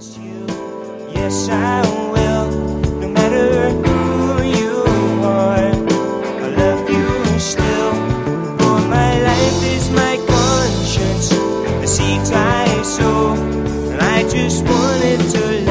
promise you, yes I will. No matter who you are, I love you still. For my life is my conscience, the seeds I sow, and I just wanted to